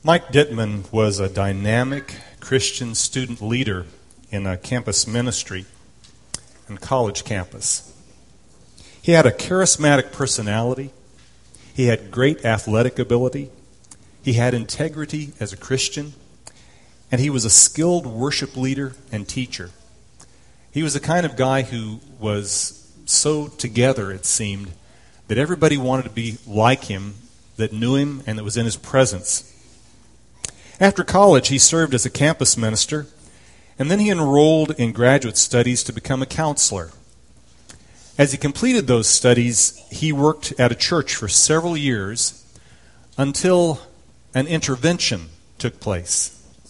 Mike Dittman was a dynamic Christian student leader in a campus ministry and college campus. He had a charismatic personality. He had great athletic ability. He had integrity as a Christian. And he was a skilled worship leader and teacher. He was the kind of guy who was so together, it seemed, that everybody wanted to be like him, that knew him, and that was in his presence. After college, he served as a campus minister, and then he enrolled in graduate studies to become a counselor. As he completed those studies, he worked at a church for several years until an intervention took place.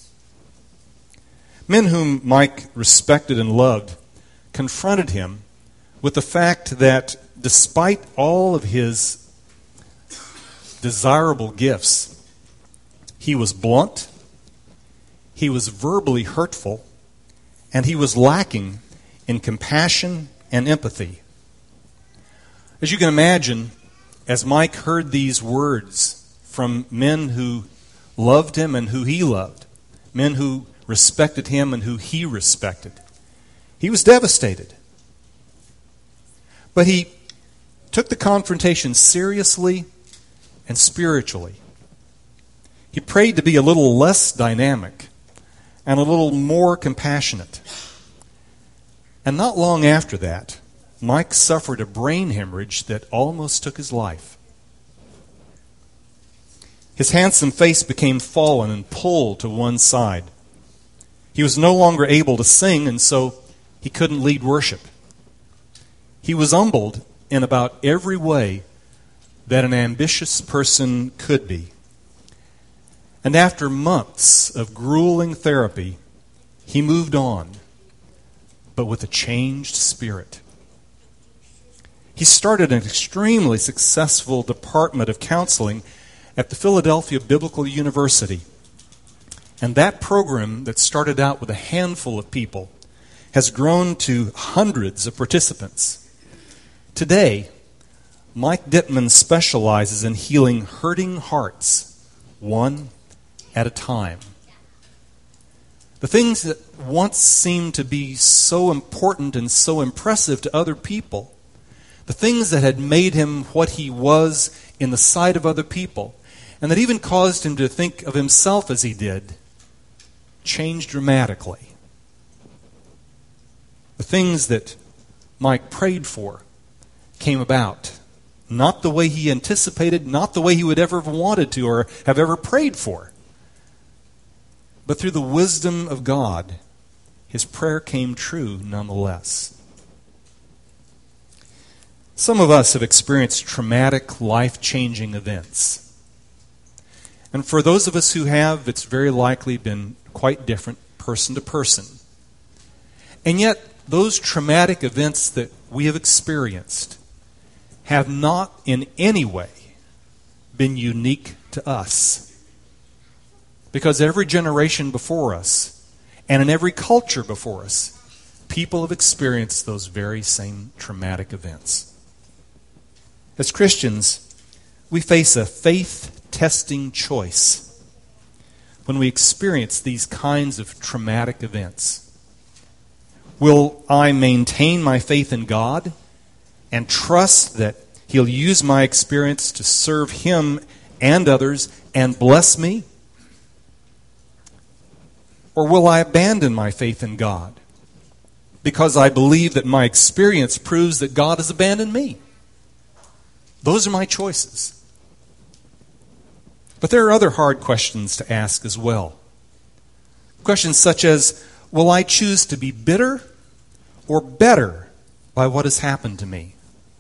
Men whom Mike respected and loved confronted him with the fact that despite all of his desirable gifts, he was blunt, he was verbally hurtful, and he was lacking in compassion and empathy. As you can imagine, as Mike heard these words from men who loved him and who he loved, men who respected him and who he respected, he was devastated. But he took the confrontation seriously and spiritually. He prayed to be a little less dynamic and a little more compassionate. And not long after that, Mike suffered a brain hemorrhage that almost took his life. His handsome face became fallen and pulled to one side. He was no longer able to sing, and so he couldn't lead worship. He was humbled in about every way that an ambitious person could be. And after months of grueling therapy, he moved on, but with a changed spirit. He started an extremely successful department of counseling at the Philadelphia Biblical University. And that program that started out with a handful of people has grown to hundreds of participants. Today, Mike Dittman specializes in healing hurting hearts, one at a time. The things that once seemed to be so important and so impressive to other people, the things that had made him what he was in the sight of other people, and that even caused him to think of himself as he did, changed dramatically. The things that Mike prayed for came about, not the way he anticipated, not the way he would ever have wanted to or have ever prayed for. But through the wisdom of God, his prayer came true nonetheless. Some of us have experienced traumatic, life-changing events. And for those of us who have, it's very likely been quite different person to person. And yet, those traumatic events that we have experienced have not in any way been unique to us. Because every generation before us, and in every culture before us, people have experienced those very same traumatic events. As Christians, we face a faith-testing choice when we experience these kinds of traumatic events. Will I maintain my faith in God and trust that He'll use my experience to serve Him and others and bless me? Or will I abandon my faith in God because I believe that my experience proves that God has abandoned me? Those are my choices. But there are other hard questions to ask as well. Questions such as, will I choose to be bitter or better by what has happened to me?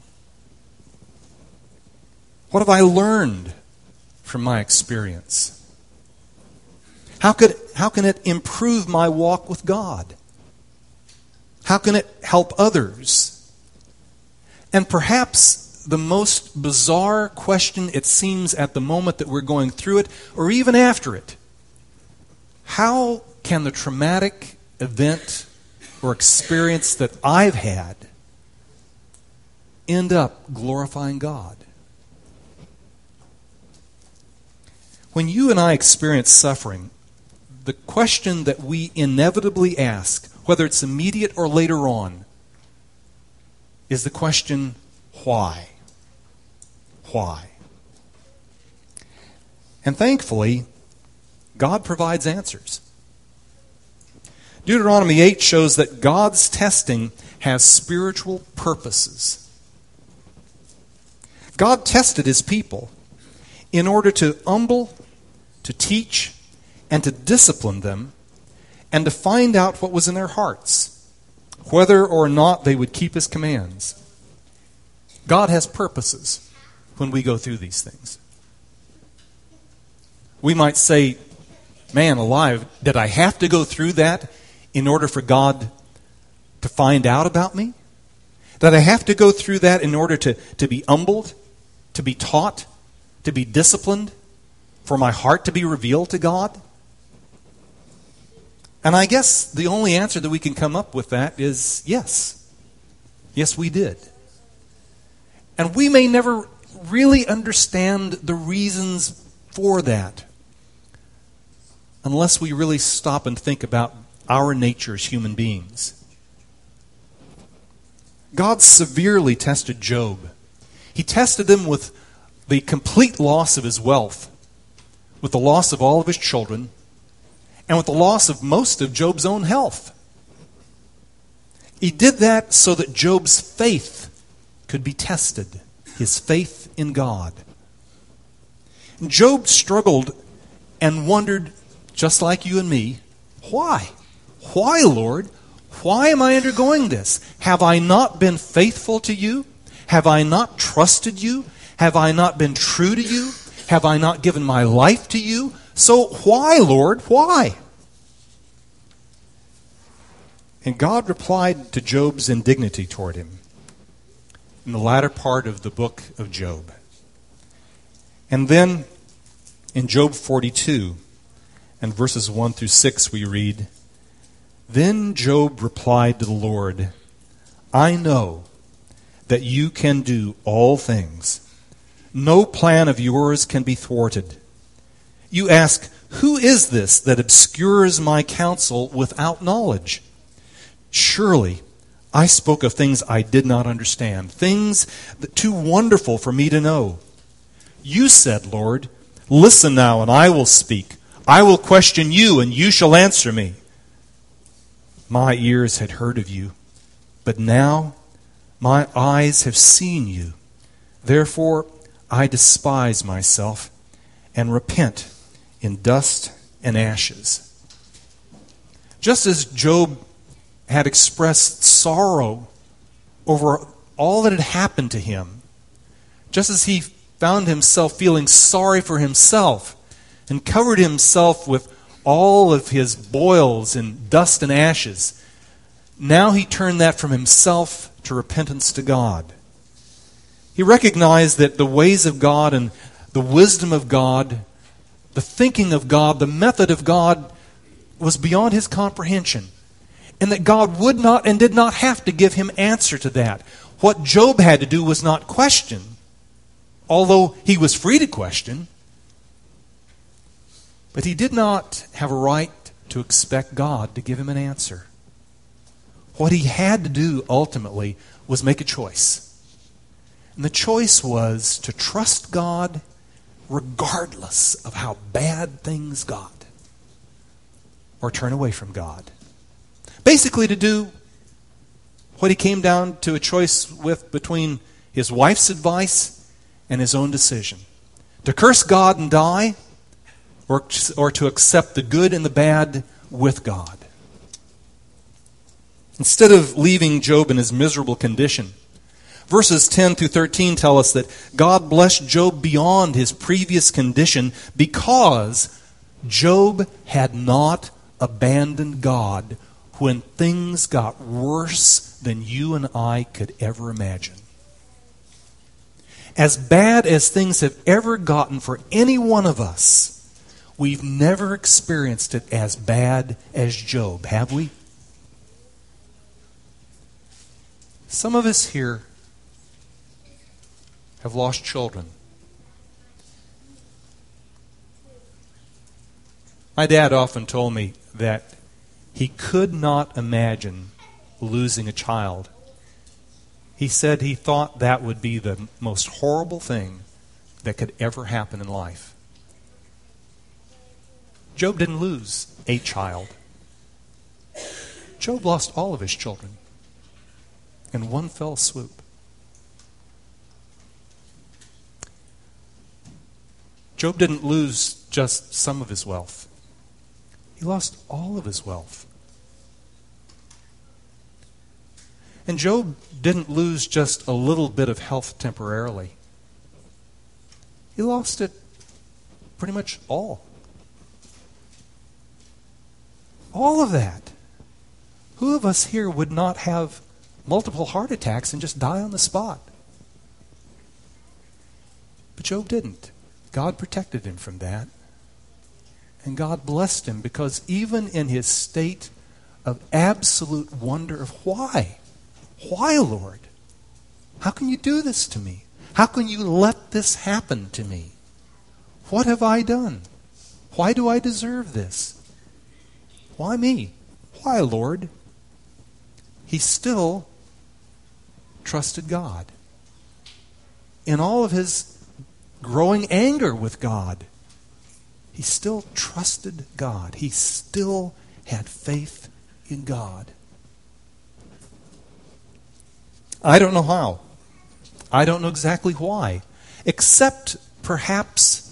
What have I learned from my experience? How can it improve my walk with God? How can it help others? And perhaps the most bizarre question, it seems, at the moment that we're going through it, or even after it, how can the traumatic event or experience that I've had end up glorifying God? When you and I experience suffering, the question that we inevitably ask, whether it's immediate or later on, is the question, why? Why? And thankfully, God provides answers. Deuteronomy 8 shows that God's testing has spiritual purposes. God tested his people in order to humble, to teach, and to discipline them, and to find out what was in their hearts, whether or not they would keep his commands. God has purposes when we go through these things. We might say, man alive, did I have to go through that in order for God to find out about me? Did I have to go through that in order to be humbled, to be taught, to be disciplined, for my heart to be revealed to God? And I guess the only answer that we can come up with that is yes. Yes, we did. And we may never really understand the reasons for that unless we really stop and think about our nature as human beings. God severely tested Job. He tested him with the complete loss of his wealth, with the loss of all of his children, and with the loss of most of Job's own health. He did that so that Job's faith could be tested, his faith in God. And Job struggled and wondered, just like you and me, why? Why, Lord? Why am I undergoing this? Have I not been faithful to you? Have I not trusted you? Have I not been true to you? Have I not given my life to you? So why, Lord? Why? And God replied to Job's indignity toward him in the latter part of the book of Job. And then in Job 42 and verses 1 through 6 we read, "Then Job replied to the Lord, I know that you can do all things. No plan of yours can be thwarted. You ask, who is this that obscures my counsel without knowledge? Surely I spoke of things I did not understand, things that too wonderful for me to know. You said, Lord, listen now and I will speak. I will question you and you shall answer me. My ears had heard of you, but now my eyes have seen you. Therefore I despise myself and repent in dust and ashes." Just as Job had expressed sorrow over all that had happened to him, just as he found himself feeling sorry for himself and covered himself with all of his boils in dust and ashes, now he turned that from himself to repentance to God. He recognized that the ways of God and the wisdom of God, the thinking of God, the method of God was beyond his comprehension. And that God would not and did not have to give him answer to that. What Job had to do was not question, although he was free to question. But he did not have a right to expect God to give him an answer. What he had to do ultimately was make a choice. And the choice was to trust God regardless of how bad things got, or turn away from God. Basically to do what he came down to a choice with between his wife's advice and his own decision. To curse God and die, or to accept the good and the bad with God. Instead of leaving Job in his miserable condition, verses 10 through 13 tell us that God blessed Job beyond his previous condition because Job had not abandoned God when things got worse than you and I could ever imagine. As bad as things have ever gotten for any one of us, we've never experienced it as bad as Job, have we? Some of us here have lost children. My dad often told me that he could not imagine losing a child. He said he thought that would be the most horrible thing that could ever happen in life. Job didn't lose a child. Job lost all of his children in one fell swoop. Job didn't lose just some of his wealth. He lost all of his wealth. And Job didn't lose just a little bit of health temporarily. He lost it pretty much all. All of that. Who of us here would not have multiple heart attacks and just die on the spot? But Job didn't. God protected him from that. And God blessed him because even in his state of absolute wonder of why? Why, Lord? How can you do this to me? How can you let this happen to me? What have I done? Why do I deserve this? Why me? Why, Lord? He still trusted God. In all of his growing anger with God, he still trusted God. He still had faith in God. I don't know how. I don't know exactly why. Except perhaps,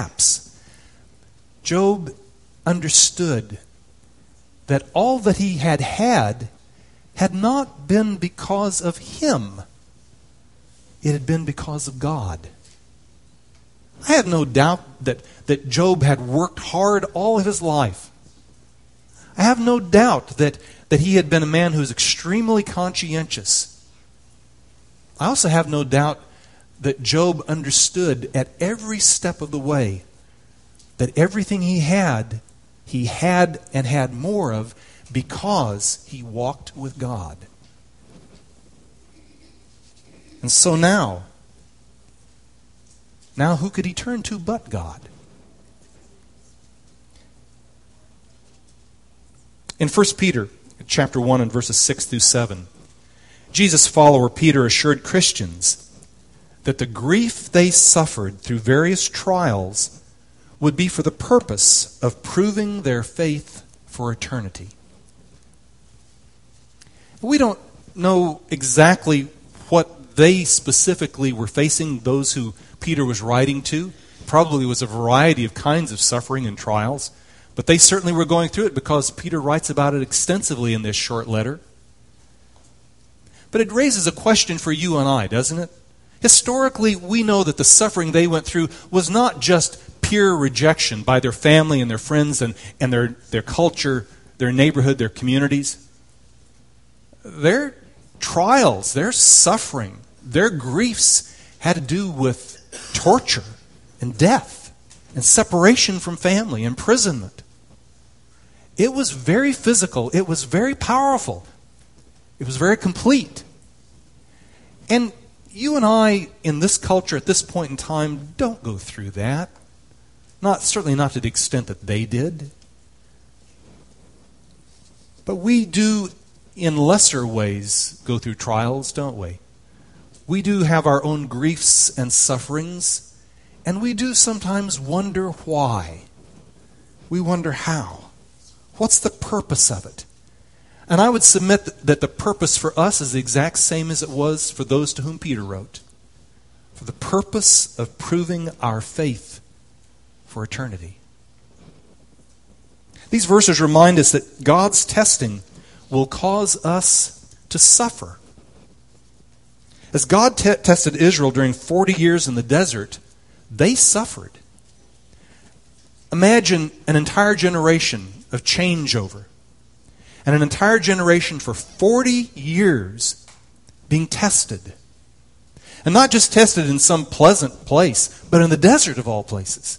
Job understood that all that he had not been because of him. It had been because of God. I have no doubt that Job had worked hard all of his life. I have no doubt that he had been a man who was extremely conscientious. I also have no doubt that Job understood at every step of the way that everything he had and had more of because he walked with God. And so now who could he turn to but God? In 1 Peter chapter 1 and verses 6 through 7, Jesus' follower Peter assured Christians that the grief they suffered through various trials would be for the purpose of proving their faith for eternity. We don't know exactly what they specifically were facing, those who Peter was writing to. Probably was a variety of kinds of suffering and trials, but they certainly were going through it because Peter writes about it extensively in this short letter. But it raises a question for you and I, doesn't it? Historically, we know that the suffering they went through was not just pure rejection by their family and their friends and their culture, their neighborhood, their communities. Their trials, their suffering, their griefs had to do with torture and death and separation from family, imprisonment. It was very physical. It was very powerful. It was very complete. And you and I, in this culture at this point in time, don't go through that. Certainly not to the extent that they did. But we do, in lesser ways, go through trials, don't we? We do have our own griefs and sufferings, and we do sometimes wonder why. We wonder how. What's the purpose of it? And I would submit that the purpose for us is the exact same as it was for those to whom Peter wrote. For the purpose of proving our faith for eternity. These verses remind us that God's testing will cause us to suffer. As God tested Israel during 40 years in the desert, they suffered. Imagine an entire generation of changeover. And an entire generation for 40 years being tested. And not just tested in some pleasant place, but in the desert of all places.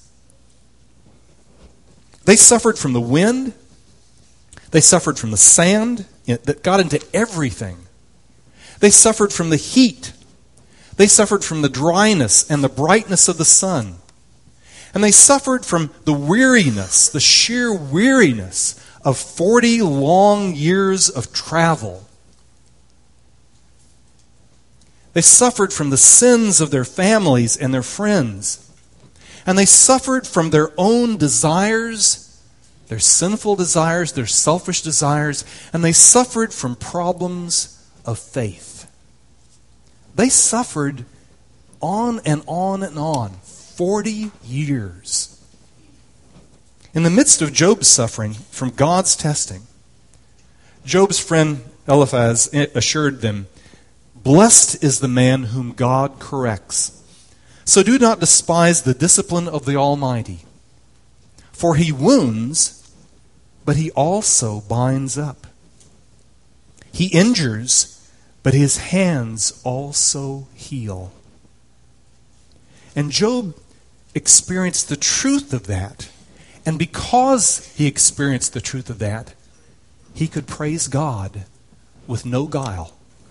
They suffered from the wind. They suffered from the sand that got into everything. They suffered from the heat. They suffered from the dryness and the brightness of the sun. And they suffered from the weariness, the sheer weariness of 40 long years of travel. They suffered from the sins of their families and their friends. And they suffered from their own desires, their sinful desires, their selfish desires, and they suffered from problems of faith. They suffered on and on and on, 40 years. In the midst of Job's suffering from God's testing, Job's friend Eliphaz assured them, "Blessed is the man whom God corrects. So do not despise the discipline of the Almighty. For he wounds, but he also binds up. He injures, but his hands also heal." And Job experienced the truth of that. And because he experienced the truth of that, he could praise God with no guile.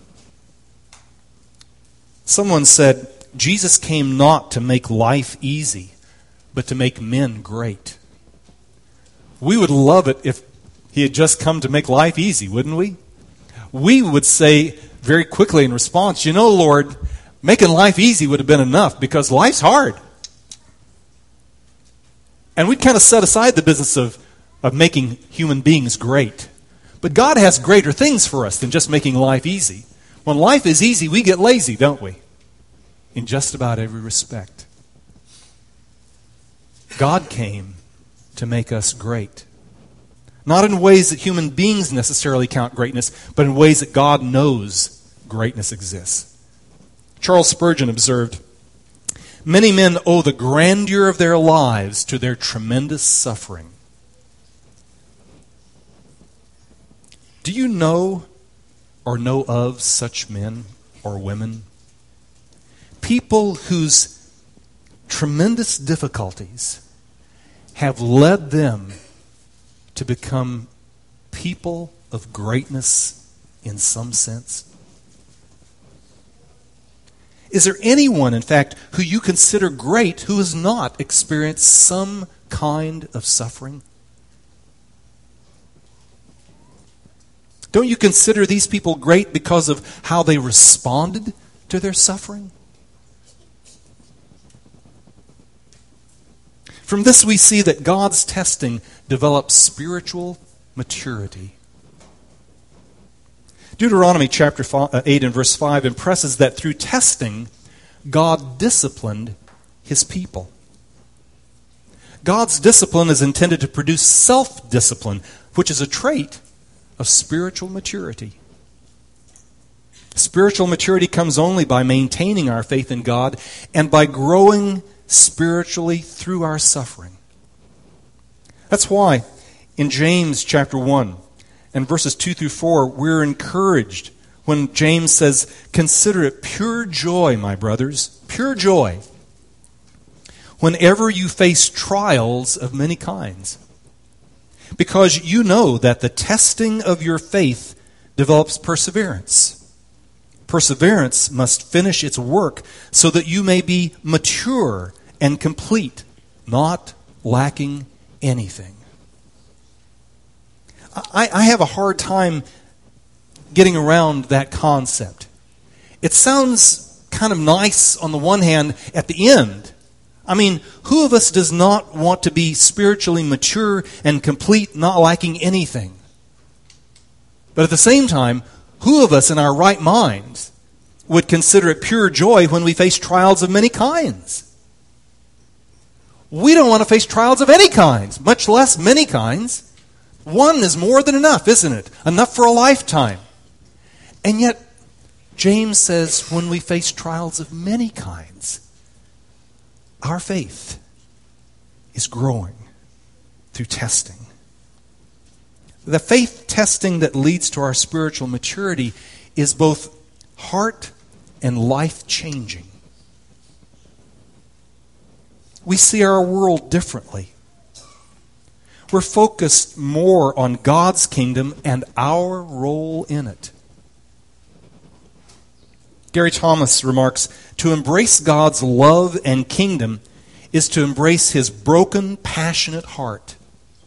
Someone said, Jesus came not to make life easy, but to make men great. We would love it if he had just come to make life easy, wouldn't we? We would say very quickly in response, Lord, making life easy would have been enough because life's hard. And we'd kind of set aside the business of making human beings great. But God has greater things for us than just making life easy. When life is easy, we get lazy, don't we? In just about every respect. God came to make us great. Not in ways that human beings necessarily count greatness, but in ways that God knows greatness exists. Charles Spurgeon observed, "Many men owe the grandeur of their lives to their tremendous suffering." Do you know or know of such men or women? People whose tremendous difficulties have led them to become people of greatness in some sense? Is there anyone, in fact, who you consider great who has not experienced some kind of suffering? Don't you consider these people great because of how they responded to their suffering? From this we see that God's testing develops spiritual maturity. Deuteronomy chapter 8 and verse 5 impresses that through testing, God disciplined his people. God's discipline is intended to produce self-discipline, which is a trait of spiritual maturity. Spiritual maturity comes only by maintaining our faith in God and by growing spiritually through our suffering. That's why in James chapter 1 and verses 2 through 4, we're encouraged when James says, "Consider it pure joy, my brothers, pure joy, whenever you face trials of many kinds, because you know that the testing of your faith develops perseverance. Perseverance must finish its work so that you may be mature and complete, not lacking anything." I have a hard time getting around that concept. It sounds kind of nice on the one hand at the end. I mean, who of us does not want to be spiritually mature and complete, not lacking anything? But at the same time, who of us in our right minds would consider it pure joy when we face trials of many kinds? We don't want to face trials of any kinds, much less many kinds. One is more than enough, isn't it? Enough for a lifetime. And yet, James says when we face trials of many kinds, our faith is growing through testing. The faith testing that leads to our spiritual maturity is both heart and life-changing. We see our world differently. We're focused more on God's kingdom and our role in it. Gary Thomas remarks, "To embrace God's love and kingdom is to embrace His broken, passionate heart.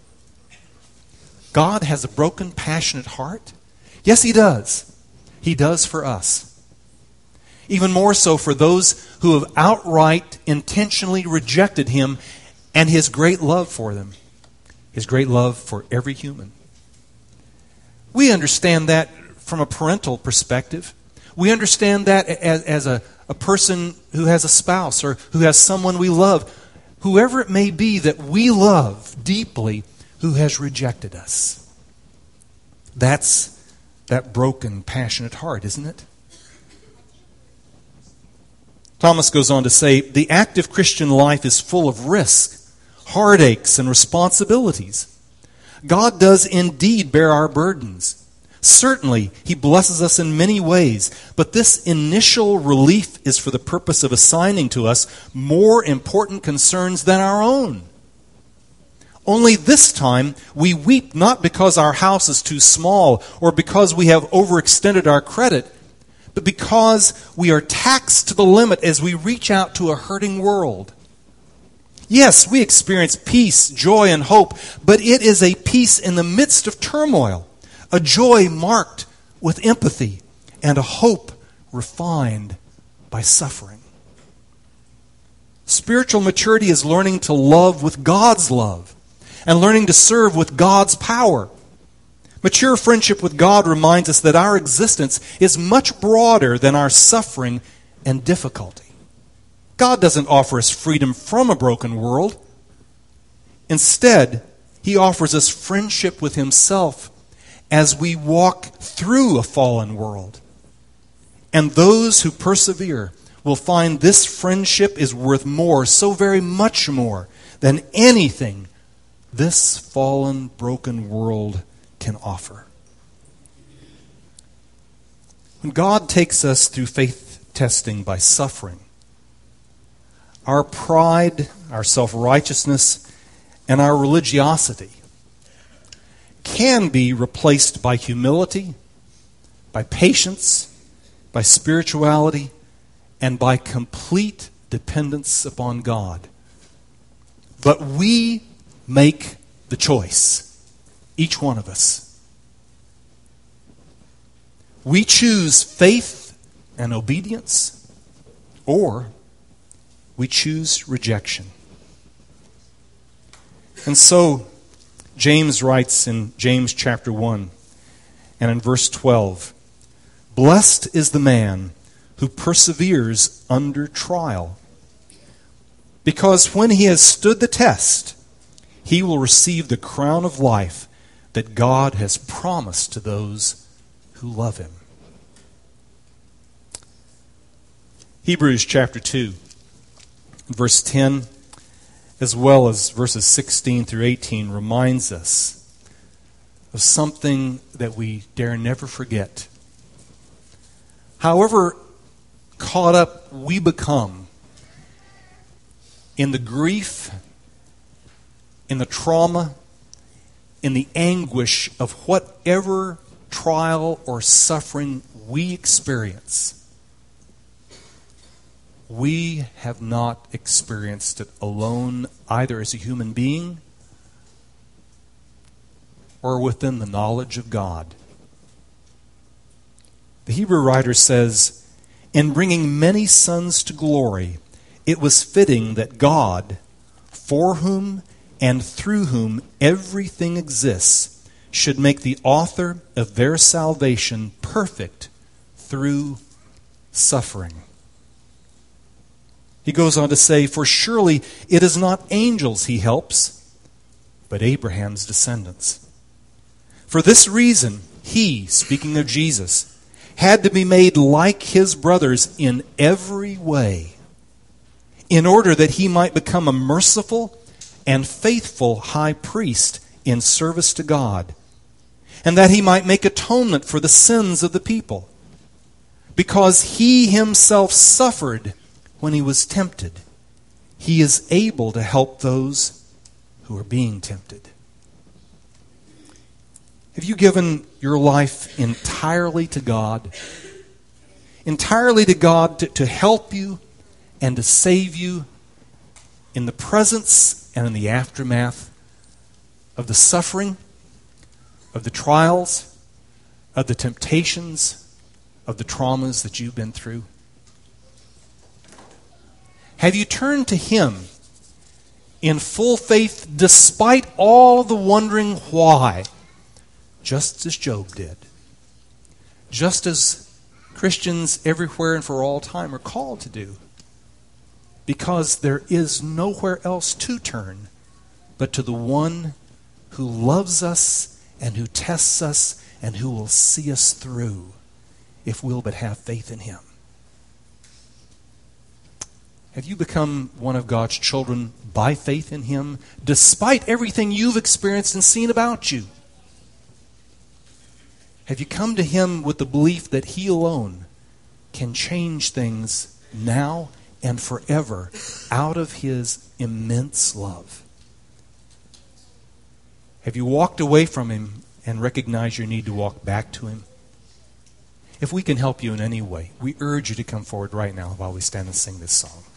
God has a broken, passionate heart? Yes, He does. He does for us. Even more so for those who have outright, intentionally rejected Him and His great love for them. His great love for every human. We understand that from a parental perspective. We understand that as a person who has a spouse or who has someone we love, whoever it may be that we love deeply, who has rejected us. That's that broken, passionate heart, isn't it? Thomas goes on to say, the active Christian life is full of risk, heartaches, and responsibilities. God does indeed bear our burdens. Certainly, He blesses us in many ways, but this initial relief is for the purpose of assigning to us more important concerns than our own. Only this time, we weep not because our house is too small or because we have overextended our credit, but because we are taxed to the limit as we reach out to a hurting world. Yes, we experience peace, joy, and hope, but it is a peace in the midst of turmoil, a joy marked with empathy, and a hope refined by suffering. Spiritual maturity is learning to love with God's love and learning to serve with God's power. Mature friendship with God reminds us that our existence is much broader than our suffering and difficulty. God doesn't offer us freedom from a broken world. Instead, He offers us friendship with Himself as we walk through a fallen world. And those who persevere will find this friendship is worth more, so very much more, than anything this fallen, broken world can offer. When God takes us through faith testing by suffering, our pride, our self-righteousness, and our religiosity can be replaced by humility, by patience, by spirituality, and by complete dependence upon God. But we make the choice, each one of us. We choose faith and obedience, or we choose rejection. And so, James writes in James chapter 1 and in verse 12, "Blessed is the man who perseveres under trial, because when he has stood the test, he will receive the crown of life that God has promised to those who love Him." Hebrews chapter 2, verse 10, as well as verses 16 through 18, reminds us of something that we dare never forget. However caught up we become in the grief, in the trauma, in the anguish of whatever trial or suffering we experience, we have not experienced it alone, either as a human being or within the knowledge of God. The Hebrew writer says, "In bringing many sons to glory, it was fitting that God, for whom and through whom everything exists, should make the author of their salvation perfect through suffering." He goes on to say, "For surely it is not angels He helps, but Abraham's descendants. For this reason, He," speaking of Jesus, "had to be made like His brothers in every way, in order that He might become a merciful and faithful high priest in service to God, and that He might make atonement for the sins of the people. Because He Himself suffered when He was tempted, He is able to help those who are being tempted." Have you given your life entirely to God? Entirely to God to help you and to save you in the presence and in the aftermath of the suffering, of the trials, of the temptations, of the traumas that you've been through? Have you turned to Him in full faith despite all the wondering why, just as Job did? Just as Christians everywhere and for all time are called to do. Because there is nowhere else to turn but to the one who loves us and who tests us and who will see us through if we'll but have faith in Him. Have you become one of God's children by faith in Him, despite everything you've experienced and seen about you? Have you come to Him with the belief that He alone can change things now and forever out of His immense love? Have you walked away from Him and recognized your need to walk back to Him? If we can help you in any way, we urge you to come forward right now while we stand and sing this song.